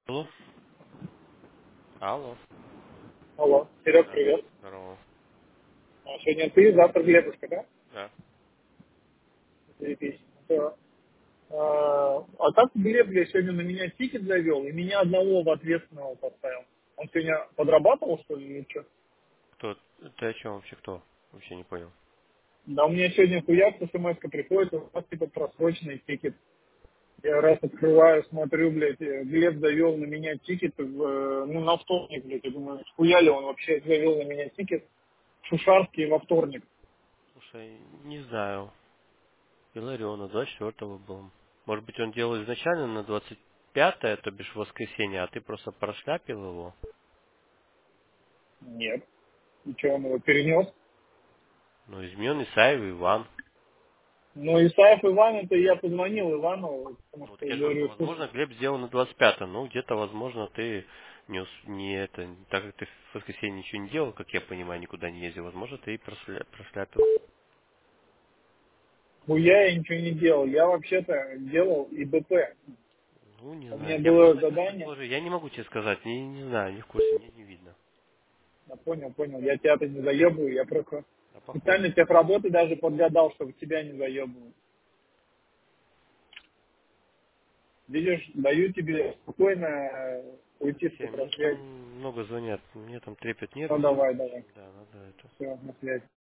Алло? Алло. Алло, Серег, Да. привет. Здорово. Сегодня ты, завтра Глебушка, да? Да. Заебись. Да. А так Глеб, сегодня на меня тикет завел и меня одного в ответственного поставил. Он сегодня подрабатывал, что ли, или что? Кто? Ты о чем вообще кто? Вообще не понял. Да у меня сегодня хуяк, смс приходит, у вас типа просроченный тикет. Я раз открываю, смотрю, блядь, Глеб завел на меня тикет, на вторник, блядь. Я думаю, хуя ли он вообще завел на меня тикет в Шушарский во вторник. Слушай, не знаю. Илариона 24-го был. Может быть, он делал изначально на 25-е, то бишь в воскресенье, а ты просто прошляпил его? Нет. И что, он его перенес? Ну, измен Исаев и Иван. Ну, Исаев Иван, это я позвонил Ивану, потому Ну, вот что я же говорю, говорю, возможно, слушай, Глеб сделал на 25-е. Ну, где-то, возможно, ты не это, так как ты в воскресенье ничего не делал, как я понимаю, никуда не ездил, возможно, ты и прошляпил. хуя я ничего не делал. Я вообще-то делал ИБП. Ну, не У меня знаю. Я было просто сейчас задание, предположу. Я не могу тебе сказать. Не знаю, не в курсе, мне не видно. я понял, я тебя-то не заебываю, я просто А походу. специально техработы даже подгадал, чтобы тебя не заебывать. Видишь, даю тебе спокойно уйти с Алексей, мне там связи. много звонят. Мне там трепет Ну, нервы сегодня давай, очень. давай. Да, надо это. Все, на связи.